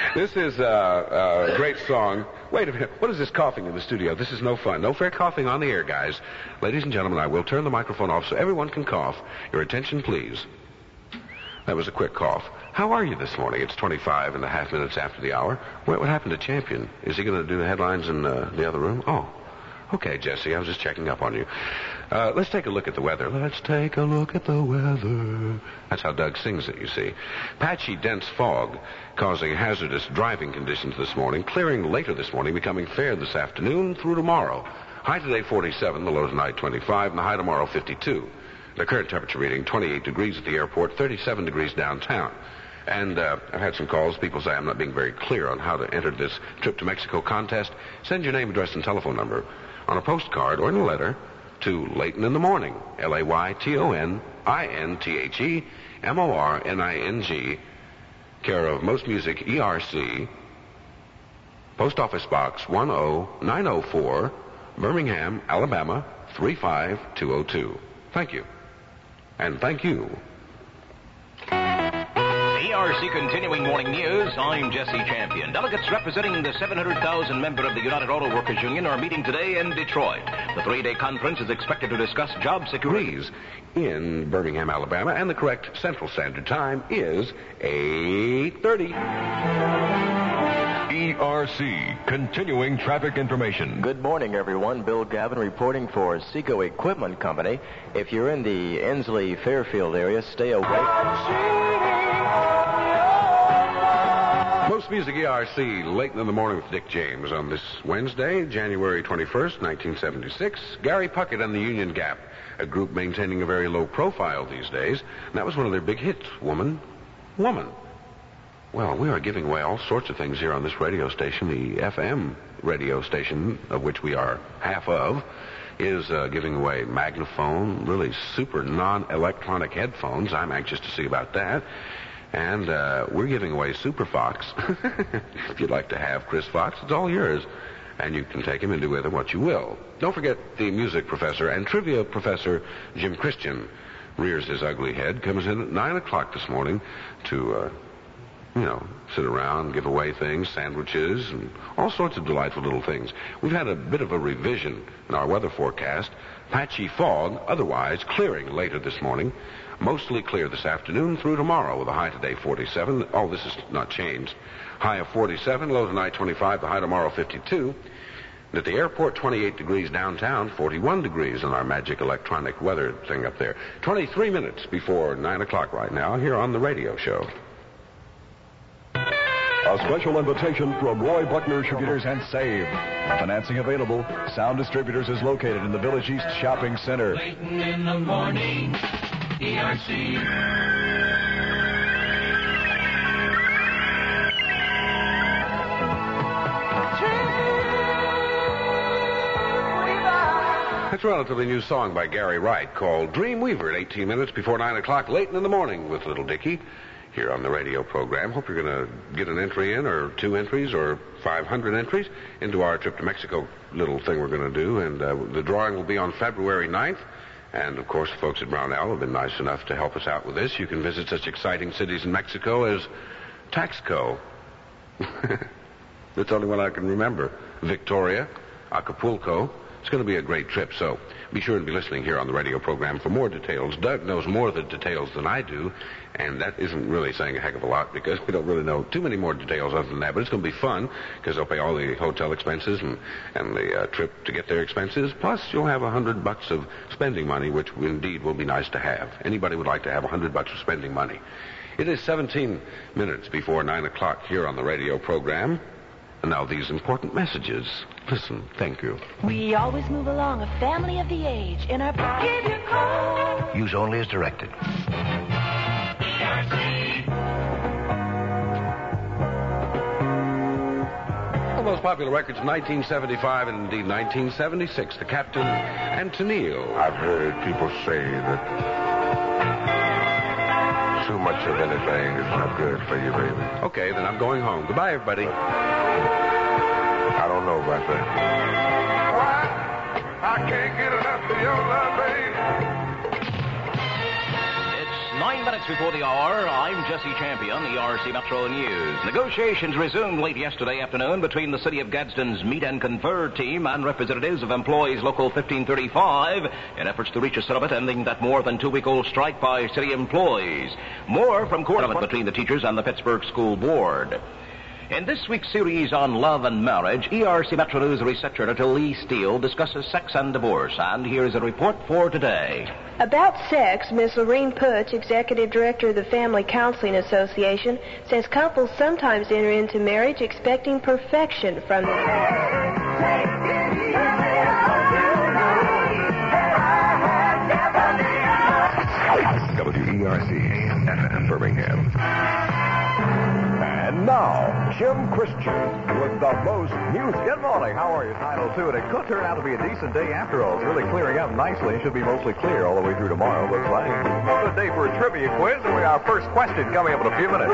This is a great song. Wait a minute. What is this coughing in the studio? This is no fun. No fair coughing on the air, guys. Ladies and gentlemen, I will turn the microphone off so everyone can cough. Your attention, please. That was a quick cough. How are you this morning? It's 25 and a half minutes after the hour. What happened to Champion? Is he going to do the headlines in the other room? Oh. Okay, Jesse, I was just checking up on you. Let's take a look at the weather. Let's take a look at the weather. That's how Doug sings it, you see. Patchy, dense fog causing hazardous driving conditions this morning, clearing later this morning, becoming fair this afternoon through tomorrow. High today, 47, the low tonight, 25, and the high tomorrow, 52. The current temperature reading, 28 degrees at the airport, 37 degrees downtown. And I've had some calls. People say I'm not being very clear on how to enter this trip to Mexico contest. Send your name, address, and telephone number on a postcard or in a letter to Layton in the Morning, LaytonInthemorning, care of Most Music, ERC, Post Office Box 10904, Birmingham, Alabama 35202. Thank you. And thank you. ERC Continuing Morning News. I'm Jesse Champion. Delegates representing the 700,000 member of the United Auto Workers Union are meeting today in Detroit. The three-day conference is expected to discuss job security in Birmingham, Alabama, and the correct Central Standard Time is 8:30. ERC, continuing traffic information. Good morning, everyone. Bill Gavin reporting for Seco Equipment Company. If you're in the Ensley-Fairfield area, stay away. Most Music ERC, Layton in the Morning with Dick James on this Wednesday, January 21st, 1976. Gary Puckett and the Union Gap, a group maintaining a very low profile these days. And that was one of their big hits, Woman. Well, we are giving away all sorts of things here on this radio station. The FM radio station, of which we are half of, is giving away Magnaphone, really super non-electronic headphones. I'm anxious to see about that. And we're giving away Super Fox. If you'd like to have Chris Fox, it's all yours. And you can take him and do with him what you will. Don't forget the music professor and trivia professor, Jim Christian, rears his ugly head, comes in at 9 o'clock this morning to, sit around, give away things, sandwiches, and all sorts of delightful little things. We've had a bit of a revision in our weather forecast. Patchy fog, otherwise clearing later this morning. Mostly clear this afternoon through tomorrow with a high today 47. All this is not changed. High of 47, low tonight 25, the high tomorrow 52. And at the airport, 28 degrees downtown, 41 degrees on our magic electronic weather thing up there. 23 minutes before 9 o'clock right now here on the radio show. A special invitation from Roy Buckner Distributors and Save. Financing available. Sound Distributors is located in the Village East Shopping Center. Layton in the Morning, ERC. That's a relatively new song by Gary Wright called Dreamweaver at 18 minutes before 9 o'clock, Layton in the Morning with Little Dicky here on the radio program. Hope you're going to get an entry in, or 2 entries, or 500 entries into our trip to Mexico little thing we're going to do. And the drawing will be on February 9th. And, of course, the folks at Brownell have been nice enough to help us out with this. You can visit such exciting cities in Mexico as Taxco. That's the only one I can remember. Victoria, Acapulco. It's going to be a great trip, so be sure and be listening here on the radio program for more details. Doug knows more of the details than I do, and that isn't really saying a heck of a lot because we don't really know too many more details other than that. But it's going to be fun because they'll pay all the hotel expenses and the trip to get their expenses. Plus, you'll have $100 of spending money, which indeed will be nice to have. Anybody would like to have $100 of spending money. It is 17 minutes before 9 o'clock here on the radio program. And now these important messages. Listen, thank you. We always move along, a family of the age. In our give your call. Use only as directed. The most popular records in 1975 and indeed 1976. The Captain and Tennille. I've heard people say that too much of anything is not good for you, baby. Okay, then I'm going home. Goodbye, everybody. I don't know about that. Why? I can't get enough of your love, baby. It's 9 minutes before the hour, I'm Jesse Champion, ERC Metro News. Negotiations resumed late yesterday afternoon between the City of Gadsden's Meet and Confer team and representatives of Employees Local 1535 in efforts to reach a settlement ending that more than 2-week-old strike by city employees. More from court between the teachers and the Pittsburgh School Board. In this week's series on love and marriage, ERC Metro News researcher editor Lee Steele discusses sex and divorce, and here is a report for today. About sex, Ms. Lorene Putz, executive director of the Family Counseling Association, says couples sometimes enter into marriage expecting perfection from the WERC AM FM Birmingham. And now, Jim Christian with the most news. Good morning. How are you? 9:02. And it could turn out to be a decent day after all. It's really clearing up nicely. It should be mostly clear all the way through tomorrow, looks like. Good day for a trivia quiz. And we have our first question coming up in a few minutes.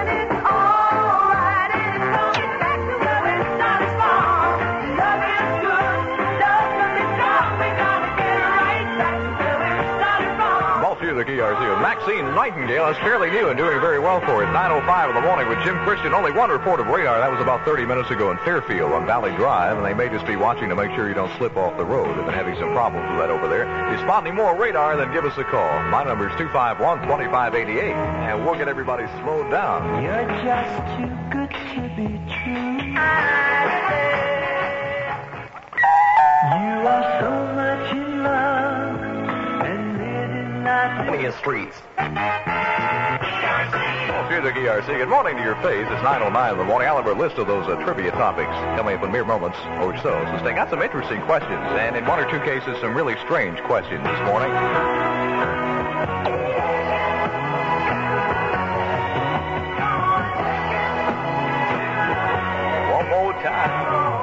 The ERC. Maxine Nightingale is fairly new and doing very well for it. 9:05 in the morning with Jim Christian. Only one report of radar. That was about 30 minutes ago in Fairfield on Valley Drive, and they may just be watching to make sure you don't slip off the road. They've been having some problems with that over there. If you spot any more radar, then give us a call. My number is 251-2588, and we'll get everybody slowed down. You're just too good to be true. You are so much in love. Streets. Music ERC. Good morning to your face. It's 9:09 in the morning. I'll have a list of those trivia topics coming up in mere moments or so. So they got some interesting questions, and in one or two cases, some really strange questions this morning. One more time.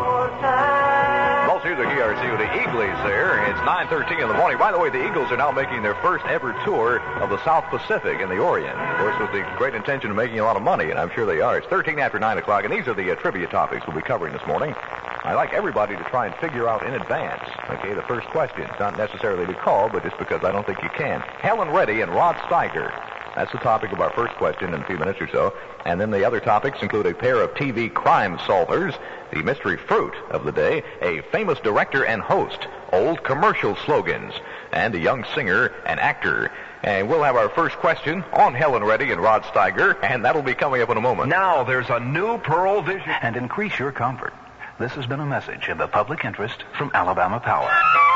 Music ERC with the Eagles there. It's 9:13 in the morning. By the way, the Eagles are now making their first ever tour of the South Pacific in the Orient. Of course, with the great intention of making a lot of money, and I'm sure they are. It's 13 after 9 o'clock, and these are the trivia topics we'll be covering this morning. I'd like everybody to try and figure out in advance, okay, the first question. It's not necessarily to call, but just because I don't think you can. Helen Reddy and Rod Steiger. That's the topic of our first question in a few minutes or so. And then the other topics include a pair of TV crime solvers, the mystery fruit of the day, a famous director and host, old commercial slogans, and a young singer and actor. And we'll have our first question on Helen Reddy and Rod Steiger, and that'll be coming up in a moment. Now there's a new Pearl Vision. And increase your comfort. This has been a message in the public interest from Alabama Power.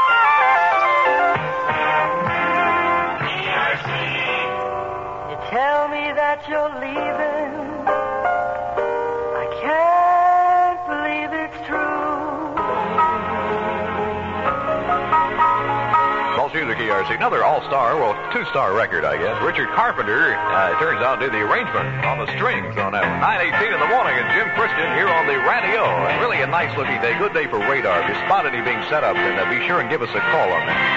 Tell me that you're leaving. I can't believe it's true. False Music ERC, another all-star, well, two-star record, I guess. Richard Carpenter, turns out, did the arrangement on the strings on that. 9:18 in the morning, and Jim Christian here on the radio. And really a nice-looking day. Good day for radar. If you spot any being set up, then be sure and give us a call on that.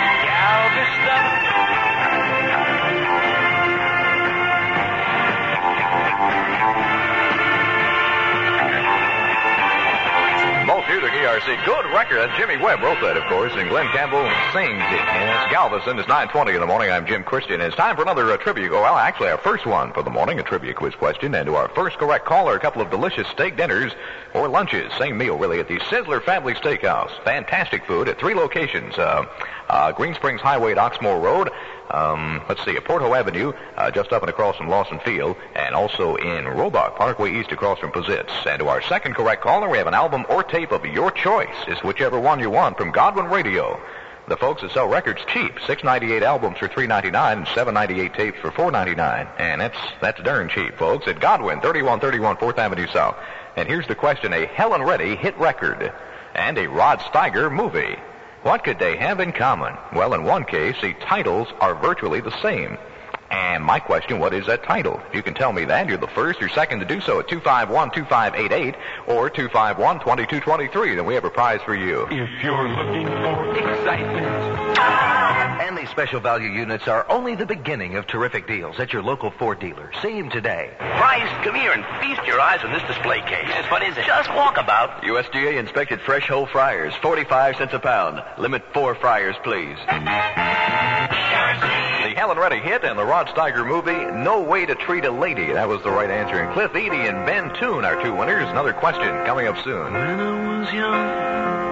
Music ERC, good record. And Jimmy Webb wrote that, of course, and Glenn Campbell sings it. And it's Galveston. It's 9:20 in the morning. I'm Jim Christian. It's time for another trivia. Well, actually, our first one for the morning, a trivia quiz question. And to our first correct caller, a couple of delicious steak dinners or lunches. Same meal, really, at the Sizzler Family Steakhouse. Fantastic food at 3 locations. Green Springs Highway at Oxmoor Road. Let's see, at Porto Avenue, just up and across from Lawson Field, and also in Roebuck Parkway East across from Pozitz. And to our second correct caller, we have an album or tape of your choice. It's whichever one you want from Godwin Radio. The folks that sell records cheap. $6.98 albums for $3.99 and $7.98 tapes for $4.99. And that's darn cheap, folks. At Godwin, 3131 4th Avenue South. And here's the question, a Helen Reddy hit record and a Rod Steiger movie. What could they have in common? Well, in one case, the titles are virtually the same. And my question, what is that title? If you can tell me that, you're the first or second to do so at 251-2588 or 251-2223. Then we have a prize for you. If you're looking for excitement. And these special value units are only the beginning of terrific deals at your local Ford dealer. See him today. Bryce, come here and feast your eyes on this display case. Yes, what is it? Just walkabout. USDA inspected fresh whole fryers, 45 cents a pound. Limit 4 fryers, please. The the Helen Reddy hit and the Rod Steiger movie, No Way to Treat a Lady. That was the right answer. And Cliff Edie and Ben Toon are two winners. Another question coming up soon. When I was young,